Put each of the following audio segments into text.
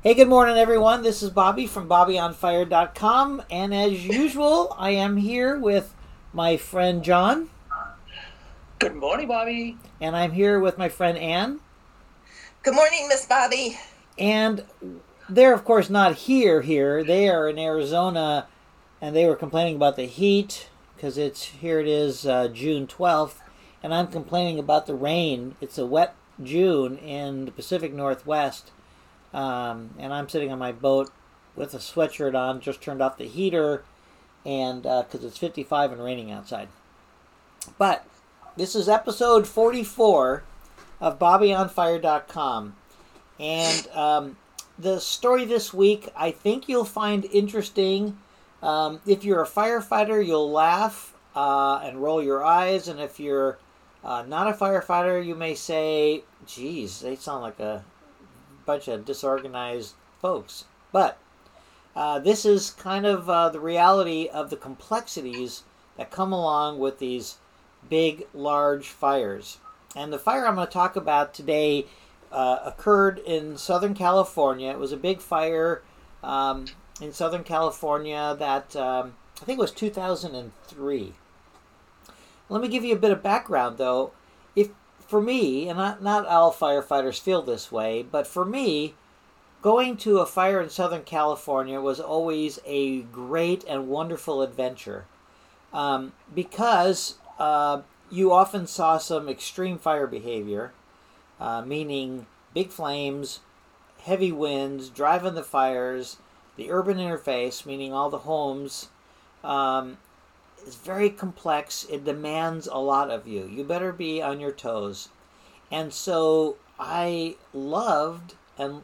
Hey, good morning, everyone. This is Bobby from BobbyOnFire.com, and as usual, I am here with my friend John, Good morning, Bobby. and I'm here with my friend Ann. Good morning, Miss Bobby. And they're, of course, not here. They are in Arizona, and they were complaining about the heat because here it is June 12th, and I'm complaining about the rain. It's a wet June in the Pacific Northwest. And I'm sitting on my boat with a sweatshirt on, just turned off the heater, and because it's 55 and raining outside. But this is episode 44 of BobbyOnFire.com, and the story this week I think you'll find interesting. If you're a firefighter, you'll laugh and roll your eyes, and if you're not a firefighter, you may say, "Geez, they sound like a bunch of disorganized folks." But this is kind of the reality of the complexities that come along with these big, large fires. And the fire I'm going to talk about today occurred in Southern California. It was a big fire in Southern California that I think it was 2003. Let me give you a bit of background, though. For me, and not all firefighters feel this way, but for me, going to a fire in Southern California was always a great and wonderful adventure because you often saw some extreme fire behavior, meaning big flames, heavy winds, driving the fires, the urban interface, meaning all the homes. It's very complex. It demands a lot of you. You better be on your toes. And so I loved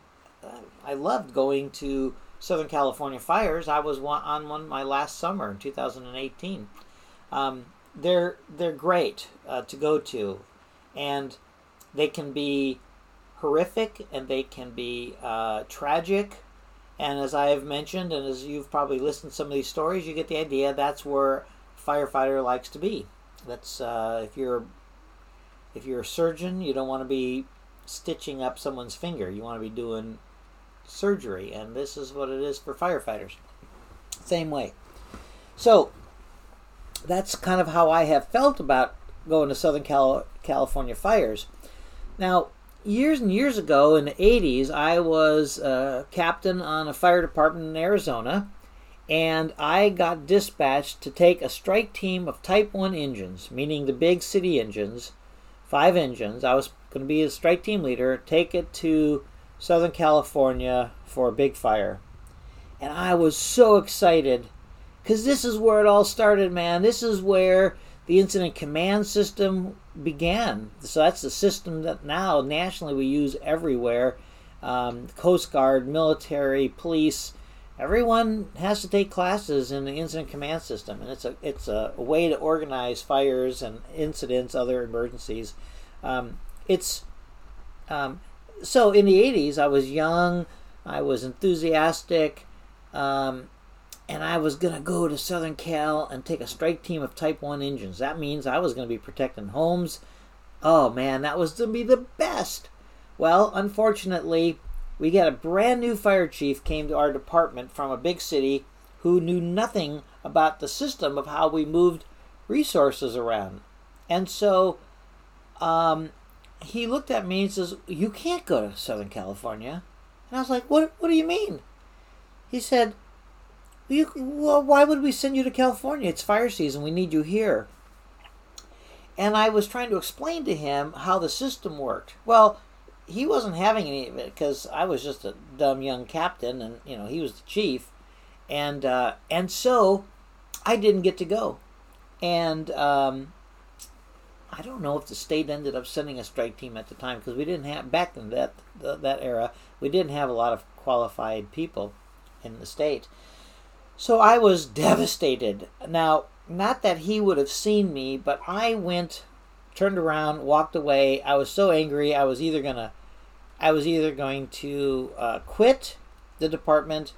going to Southern California fires. I was on one my last summer in 2018. They're great to go to, and they can be horrific and they can be tragic. And as I have mentioned, and as you've probably listened to some of these stories, you get the idea. That's where firefighter likes to be. That's if you're a surgeon, you don't want to be stitching up someone's finger. You want to be doing surgery, and this is what it is for firefighters. Same way. So that's kind of how I have felt about going to Southern California fires. Now, years and years ago in the 80s, I was a captain on a fire department in Arizona. And I got dispatched to take a strike team of Type 1 engines, meaning the big city engines, 5 engines. I was going to be a strike team leader, take it to Southern California for a big fire. And I was so excited because this is where it all started, man. This is where the incident command system began. So that's the system that now nationally we use everywhere. Coast Guard, military, police. Everyone has to take classes in the incident command system, and it's a way to organize fires and incidents, other emergencies. So in the 80s, I was young, I was enthusiastic, and I was going to go to Southern Cal and take a strike team of Type 1 engines. That means I was going to be protecting homes. Oh man, that was going to be the best. Well, unfortunately, we got a brand new fire chief came to our department from a big city who knew nothing about the system of how we moved resources around. And so he looked at me and says, "You can't go to Southern California." And I was like, What do you mean? He said, "Well, why would we send you to California? It's fire season. We need you here." And I was trying to explain to him how the system worked. Well, he wasn't having any of it because I was just a dumb young captain, and he was the chief, and so I didn't get to go, and I don't know if the state ended up sending a strike team at the time because we didn't have back in that era. We didn't have a lot of qualified people in the state, so I was devastated. Now, not that he would have seen me, but I turned around, walked away. I was so angry. I was either going to quit the department,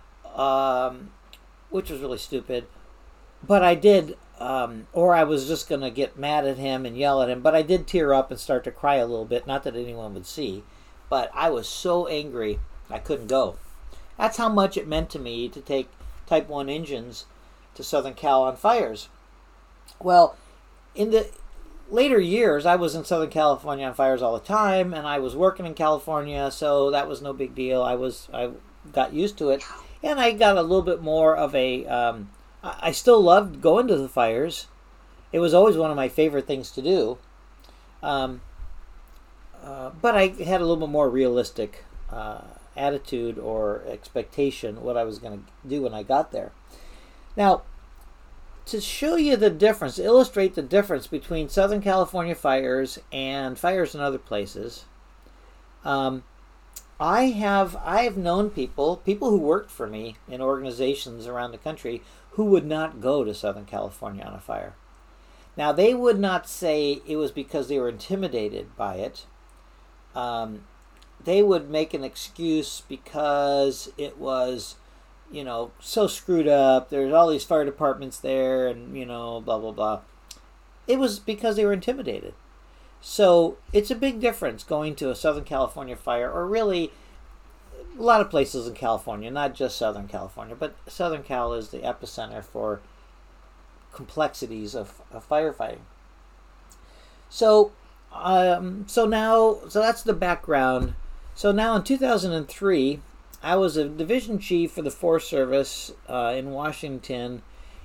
which was really stupid, but I did, or I was just going to get mad at him and yell at him. But I did tear up and start to cry a little bit. Not that anyone would see, but I was so angry. I couldn't go. That's how much it meant to me to take Type 1 engines to Southern Cal on fires. Well, in the later years, I was in Southern California on fires all the time, and I was working in California, so that was no big deal. I got used to it, and I got a little bit more of a. I still loved going to the fires. It was always one of my favorite things to do. But I had a little bit more realistic attitude or expectation what I was going to do when I got there. Now, to show you the difference, illustrate the difference between Southern California fires and fires in other places, I've known people who worked for me in organizations around the country who would not go to Southern California on a fire. Now, they would not say it was because they were intimidated by it. They would make an excuse because it was, so screwed up. There's all these fire departments there and, blah, blah, blah. It was because they were intimidated. So it's a big difference going to a Southern California fire, or really a lot of places in California, not just Southern California, but Southern Cal is the epicenter for complexities of firefighting. So that's the background. So now in 2003, I was a division chief for the Forest Service in Washington,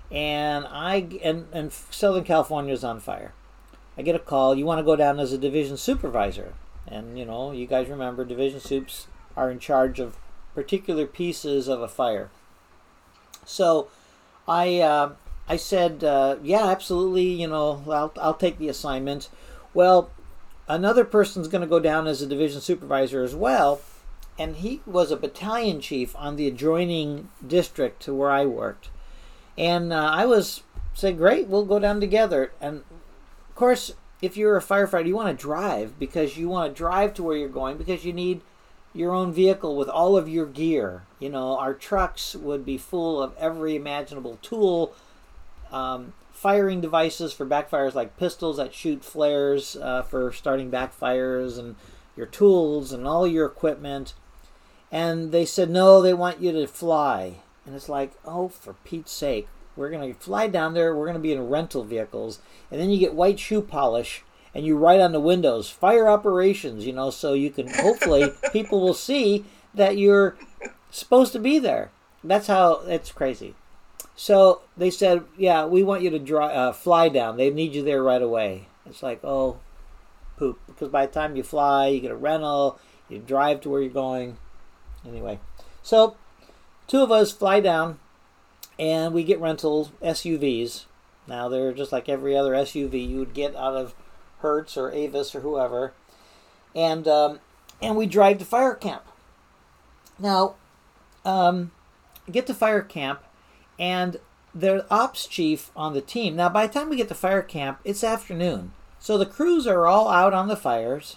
and Southern California is on fire. I get a call. You want to go down as a division supervisor, and you guys remember division soups are in charge of particular pieces of a fire. So I said, yeah, absolutely, I'll take the assignment. Well, another person's going to go down as a division supervisor as well, and he was a battalion chief on the adjoining district to where I worked. And I said, great, we'll go down together. And of course, if you're a firefighter, you want to drive, because you want to drive to where you're going, because you need your own vehicle with all of your gear. Our trucks would be full of every imaginable tool, firing devices for backfires like pistols that shoot flares for starting backfires, and your tools and all your equipment. And they said, no, they want you to fly. And it's like, oh, for Pete's sake, we're going to fly down there, we're going to be in rental vehicles, and then you get white shoe polish, and you write on the windows, fire operations, so you can, hopefully, people will see that you're supposed to be there. That's how, it's crazy. So they said, yeah, we want you to fly down. They need you there right away. It's like, oh, poop. Because by the time you fly, you get a rental, you drive to where you're going. Anyway, so two of us fly down, and we get rental SUVs. Now, they're just like every other SUV you would get out of Hertz or Avis or whoever. And we drive to fire camp. Now, get to fire camp, and the ops chief on the team. Now, by the time we get to fire camp, it's afternoon. So the crews are all out on the fires.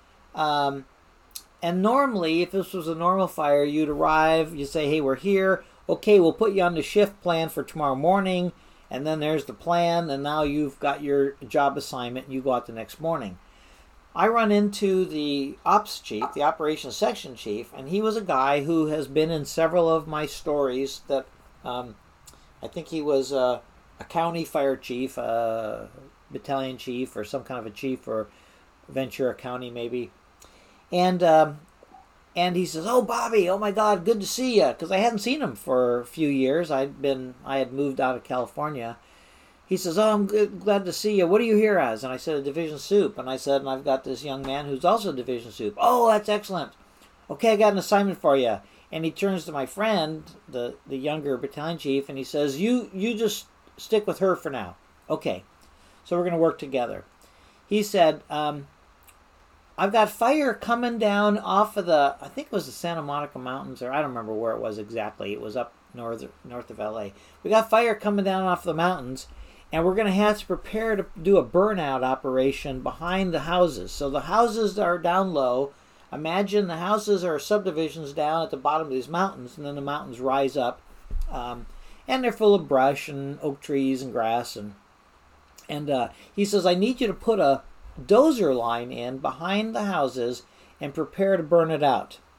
And normally, if this was a normal fire, you'd arrive, you say, hey, we're here. Okay, we'll put you on the shift plan for tomorrow morning. And then there's the plan, and now you've got your job assignment, and you go out the next morning. I run into the ops chief, the operations section chief, and he was a guy who has been in several of my stories that I think he was a county fire chief, battalion chief, or some kind of a chief for Ventura County maybe. And he says, oh, Bobby, oh my God, good to see you. Because I hadn't seen him for a few years. I had moved out of California. He says, oh, I'm glad to see you. What are you here as? And I said, a division soup. And I said, and I've got this young man who's also a division soup. Oh, that's excellent. Okay, I got an assignment for you. And he turns to my friend, the younger battalion chief, and he says, you just stick with her for now. Okay, so we're going to work together. He said, I've got fire coming down off of I think it was the Santa Monica Mountains, or I don't remember where it was exactly. It was up north of LA. We got fire coming down off the mountains, and we're going to have to prepare to do a burnout operation behind the houses. So the houses are down low. Imagine the houses are subdivisions down at the bottom of these mountains, and then the mountains rise up, and they're full of brush and oak trees and grass. And he says, I need you to put a dozer line in behind the houses and prepare to burn it out.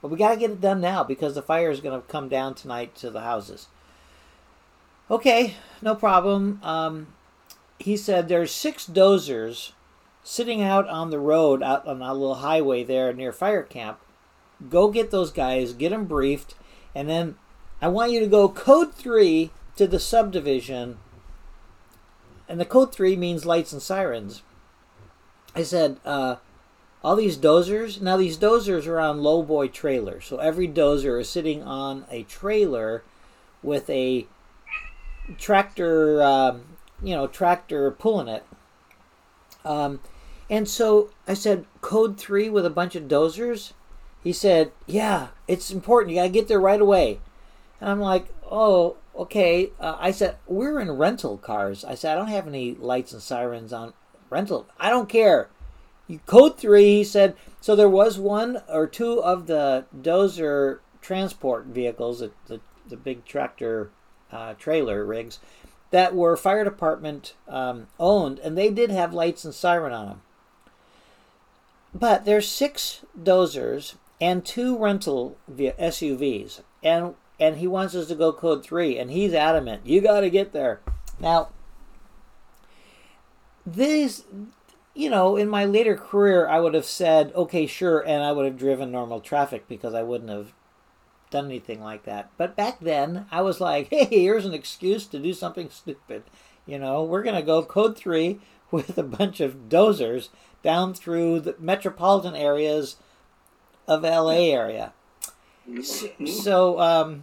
But we got to get it done now because the fire is going to come down tonight to the houses. Okay, no problem. He said there's 6 dozers sitting out on the road, out on a little highway there near fire camp. Go get those guys, get them briefed, and then I want you to go code 3 to the subdivision. And the code 3 means lights and sirens. I said, all these dozers, now these dozers are on lowboy trailers. So every dozer is sitting on a trailer with a tractor, tractor pulling it. And so I said, code 3 with a bunch of dozers? He said, yeah, it's important. You got to get there right away. And I'm like, oh, okay. I said, we're in rental cars. I said, I don't have any lights and sirens on rental. I don't care. You code 3, he said. So there was 1 or 2 of the dozer transport vehicles, the big tractor trailer rigs, that were fire department owned, and they did have lights and siren on them. But there's 6 dozers and 2 rental SUVs, and he wants us to go code 3, and he's adamant, you got to get there. Now, these, in my later career, I would have said, okay, sure, and I would have driven normal traffic because I wouldn't have done anything like that. But back then, I was like, hey, here's an excuse to do something stupid. We're going to go code 3 with a bunch of dozers down through the metropolitan areas of LA area. So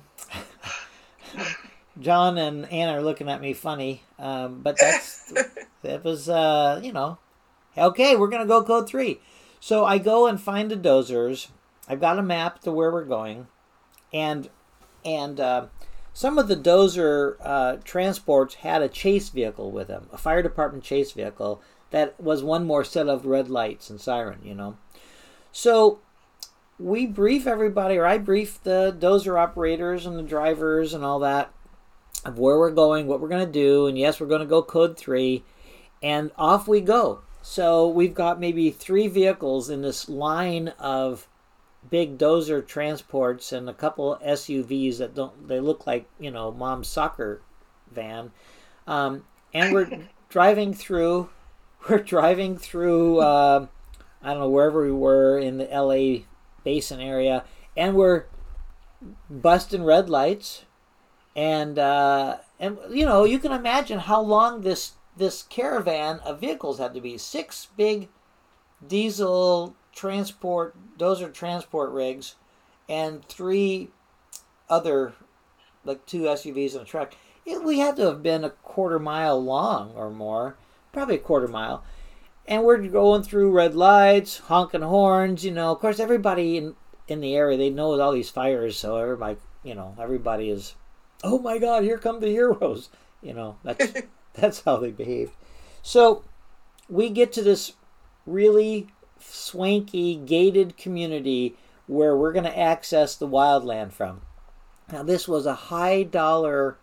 John and Anna are looking at me funny, but that was, okay, we're going to go code 3. So I go and find the dozers. I've got a map to where we're going. And some of the dozer transports had a chase vehicle with them, a fire department chase vehicle that was one more set of red lights and siren, So we brief everybody, or I brief the dozer operators and the drivers and all that of where we're going, what we're going to do, and yes, we're going to go code 3, and off we go. So we've got maybe 3 vehicles in this line of big dozer transports and a couple SUVs that they look like, mom's soccer van. And we're driving through, I don't know, wherever we were in the LA basin area, and we're busting red lights. And you can imagine how long this caravan of vehicles had to be. 6 big diesel dozer transport rigs, and 3 other, like 2 SUVs and a truck. We had to have been a quarter mile long or more, probably a quarter mile. And we're going through red lights, honking horns, Of course, everybody in the area, they know all these fires, so everybody is, oh my God, here come the heroes. That's how they behave. So we get to this really swanky gated community where we're going to access the wildland from. Now this was a high dollar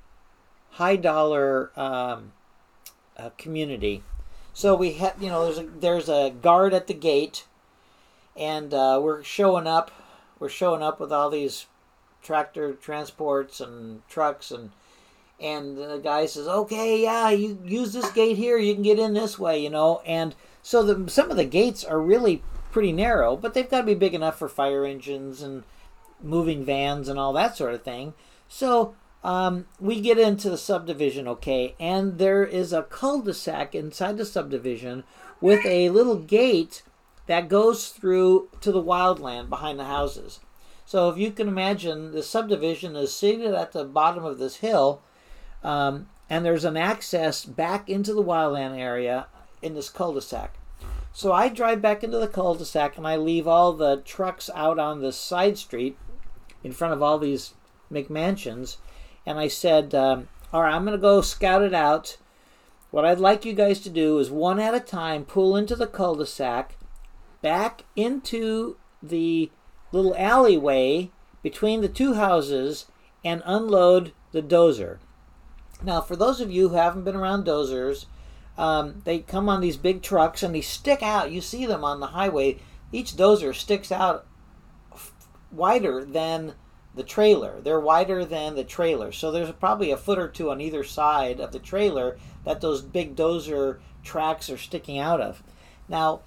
community. So we have, there's a guard at the gate, and we're showing up with all these tractor transports and trucks, and the guy says, okay, yeah, you use this gate here, you can get in this way, and so some of the gates are really pretty narrow, but they've got to be big enough for fire engines and moving vans and all that sort of thing. So we get into the subdivision, okay, and there is a cul-de-sac inside the subdivision with a little gate that goes through to the wildland behind the houses. So if you can imagine, the subdivision is seated at the bottom of this hill, and there's an access back into the wildland area in this cul-de-sac. So I drive back into the cul-de-sac, and I leave all the trucks out on the side street in front of all these McMansions. And I said, all right, I'm going to go scout it out. What I'd like you guys to do is one at a time pull into the cul-de-sac, back into the little alleyway between the 2 houses, and unload the dozer. Now, for those of you who haven't been around dozers, they come on these big trucks and they stick out. You see them on the highway. Each dozer sticks out wider than the trailer. They're wider than the trailer. So there's probably a foot or two on either side of the trailer that those big dozer tracks are sticking out of. Now,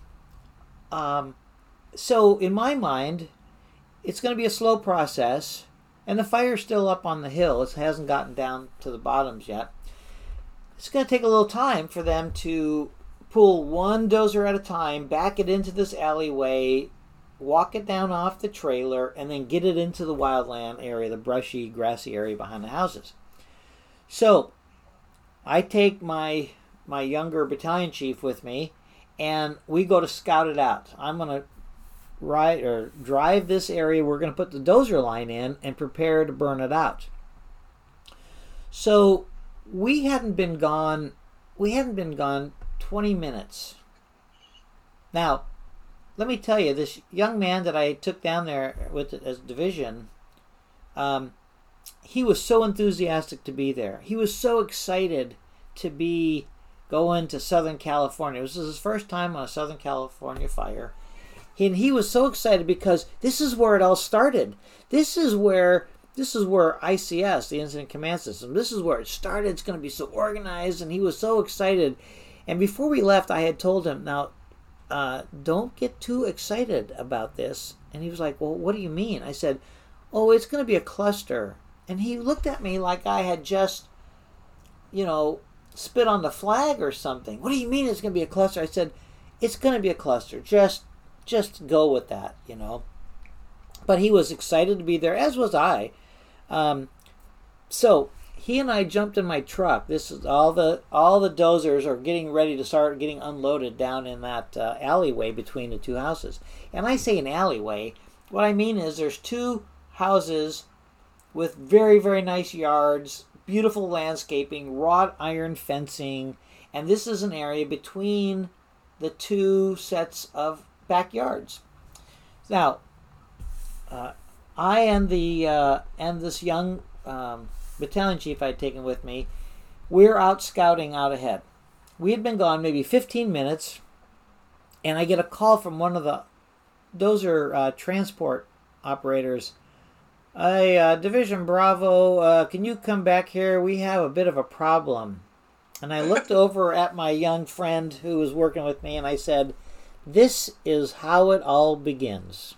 so in my mind, it's going to be a slow process, and the fire's still up on the hill. It hasn't gotten down to the bottoms yet. It's going to take a little time for them to pull one dozer at a time, back it into this alleyway, walk it down off the trailer, and then get it into the wildland area, the brushy, grassy area behind the houses. So I take my younger battalion chief with me, and we go to scout it out. I'm going to drive this area. We're going to put the dozer line in and prepare to burn it out. So we hadn't been gone 20 minutes. Now, let me tell you, this young man that I took down there with as division, he was so enthusiastic to be there. He was so excited to be going to Southern California. This was his first time on a Southern California fire. And he was so excited because this is where it all started. This is where ICS, the Incident Command System, this is where it started. It's going to be so organized, and he was so excited. And before we left, I had told him, now, don't get too excited about this. And he was like, well, what do you mean? I said, oh, it's going to be a cluster. And he looked at me like I had just, spit on the flag or something. What do you mean it's going to be a cluster? I said, it's going to be a cluster. Just go with that, But he was excited to be there, as was I. So he and I jumped in my truck. This is all the dozers are getting ready to start getting unloaded down in that alleyway between the two houses. And I say an alleyway. What I mean is there's two houses with very, very nice yards, beautiful landscaping, wrought iron fencing, and this is an area between the two sets of backyards. Now, I and this young battalion chief I had taken with me, we're out scouting out ahead. We had been gone maybe 15 minutes, and I get a call from one of the dozer transport operators. Hey, Division Bravo, can you come back here? We have a bit of a problem. And I looked over at my young friend who was working with me, and I said, this is how it all begins.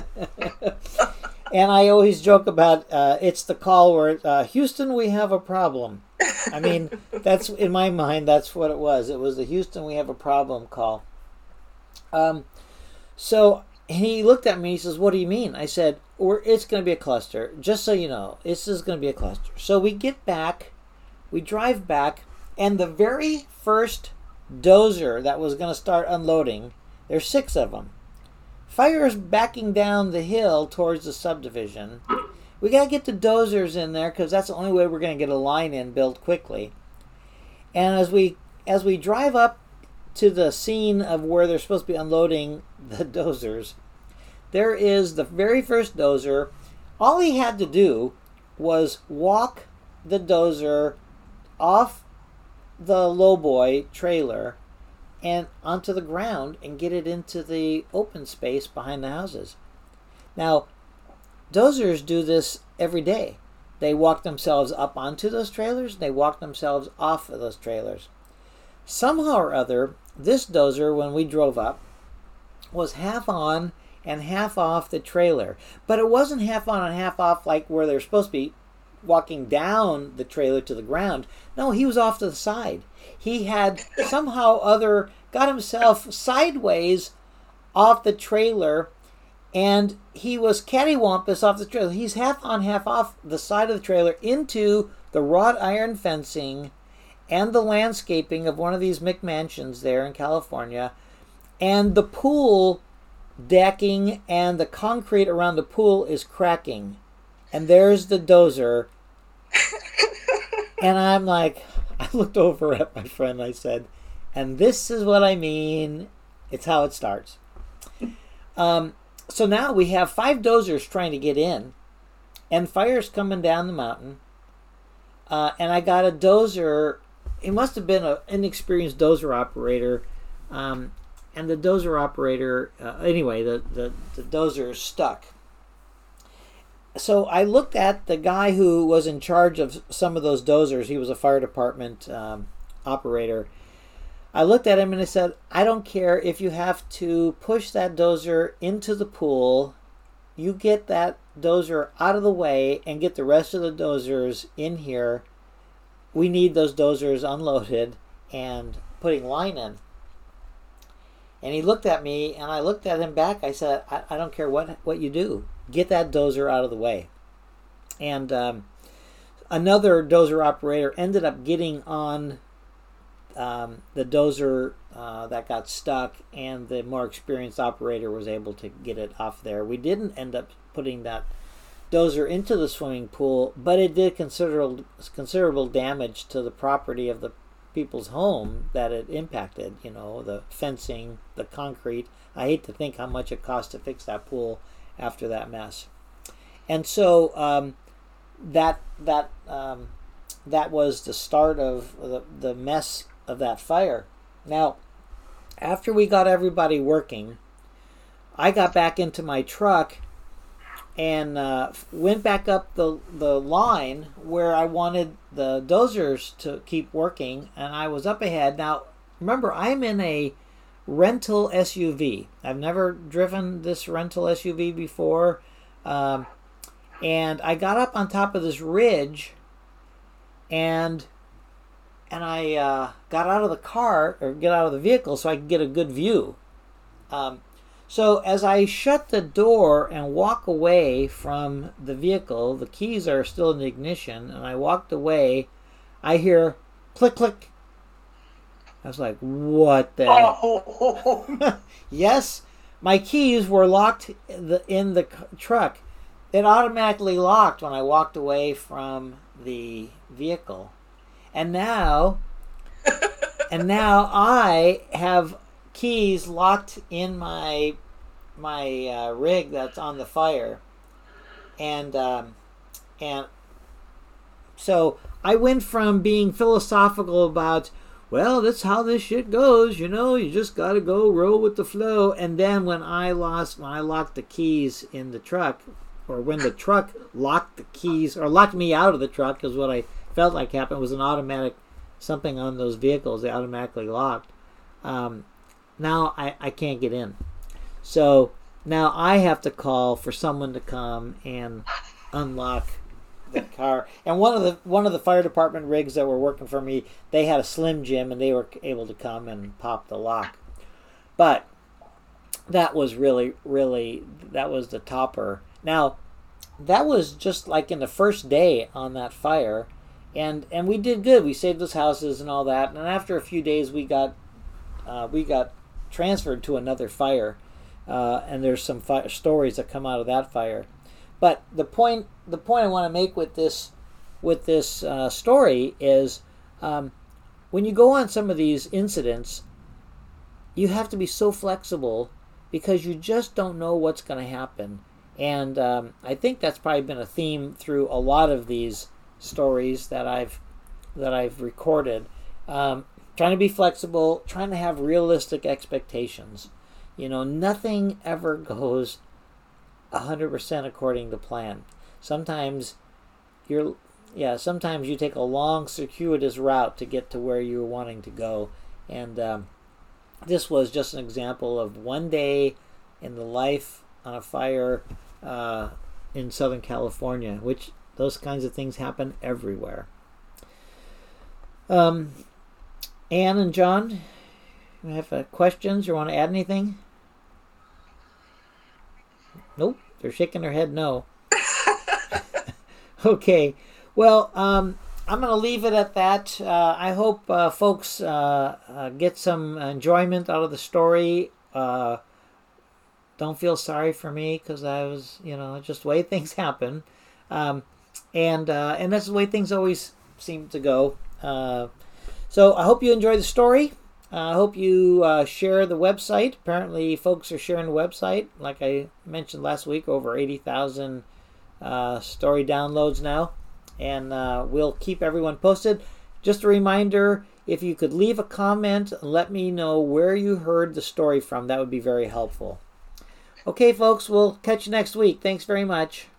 And I always joke about it's the call where, Houston, we have a problem. I mean, that's in my mind, that's what it was. It was the Houston, we have a problem call. So he looked at me, he says, what do you mean? I said, it's going to be a cluster. Just so you know, this is going to be a cluster. So we get back, we drive back, and the very first dozer that was going to start unloading, there's 6 of them. Fire's backing down the hill towards the subdivision. We got to get the dozers in there because that's the only way we're going to get a line in built quickly. And as we drive up to the scene of where they're supposed to be unloading the dozers, there is the very first dozer. All he had to do was walk the dozer off the lowboy trailer and onto the ground and get it into the open space behind the houses. Now, dozers do this every day. They walk themselves up onto those trailers, they walk themselves off of those trailers. Somehow or other, this dozer, when we drove up, was half on and half off the trailer. But it wasn't half on and half off like where they're supposed to be walking down the trailer to the ground. No, he was off to the side. He had somehow other got himself sideways off the trailer, and he was cattywampus off the trailer. He's half on, half off the side of the trailer into the wrought iron fencing and the landscaping of one of these McMansions there in California, and the pool decking and the concrete around the pool is cracking. And there's the dozer. And I'm like, I looked over at my friend, I said, and this is what I mean. It's how it starts. So now we have 5 dozers trying to get in, and fire's coming down the mountain. And I got a dozer. It must have been an inexperienced dozer operator. And the dozer operator, anyway, the dozer is stuck. so I looked at the guy who was in charge of some of those dozers. He was a fire department operator. I looked at him and I said, I don't care if you have to push that dozer into the pool. You get that dozer out of the way and get the rest of the dozers in here. We need those dozers unloaded and putting line in. And he looked at me and I looked at him back. I said, I don't care what you do. Get that dozer out of the way. And another dozer operator ended up getting on the dozer that got stuck, and the more experienced operator was able to get it off there. We didn't end up putting that dozer into the swimming pool, but it did considerable damage to the property of the people's home that it impacted. The fencing, the concrete. I hate to think how much it cost to fix that pool after that mess. And so that was the start of the mess of that fire. Now, after we got everybody working, I got back into my truck and went back up the line where I wanted the dozers to keep working, and I was up ahead. Now, remember, I'm in a rental SUV. I've never driven this rental SUV before, and I got up on top of this ridge, and I got out of the car, or get out of the vehicle, so I could get a good view. So as I shut the door and walk away from the vehicle, the keys are still in the ignition, and I walked away, I hear click, click. I was like, what the heck? Yes, my keys were locked in the truck. It automatically locked when I walked away from the vehicle. And now I have keys locked in my rig that's on the fire, and so I went from being philosophical about, well, that's how this shit goes, you just gotta go roll with the flow, and then when I locked the keys in the truck, or when the truck locked the keys, or locked me out of the truck, because what I felt like happened was an automatic, something on those vehicles, they automatically locked. Now I can't get in. So now I have to call for someone to come and unlock the car. And one of the fire department rigs that were working for me, they had a Slim Jim, and they were able to come and pop the lock. But that was really, that was the topper. Now, that was just like in the first day on that fire, and we did good. We saved those houses and all that. And after a few days, we got transferred to another fire, and there's some stories that come out of that fire. But the point I want to make with this story is, when you go on some of these incidents, you have to be so flexible, because you just don't know what's going to happen. And I think that's probably been a theme through a lot of these stories that I've recorded. Trying to be flexible, trying to have realistic expectations. Nothing ever goes 100% according to plan. Sometimes you take a long, circuitous route to get to where you're wanting to go. And this was just an example of one day in the life on a fire in Southern California, which those kinds of things happen everywhere. Anne and John, you have questions or want to add anything? Nope, they're shaking their head no. Okay, well, I'm going to leave it at that. I hope folks get some enjoyment out of the story. Don't feel sorry for me, because I was, just the way things happen. And that's the way things always seem to go. So I hope you enjoy the story. I hope you share the website. Apparently folks are sharing the website. Like I mentioned last week, over 80,000 story downloads now. And we'll keep everyone posted. Just a reminder, if you could leave a comment and let me know where you heard the story from, that would be very helpful. Okay, folks, we'll catch you next week. Thanks very much.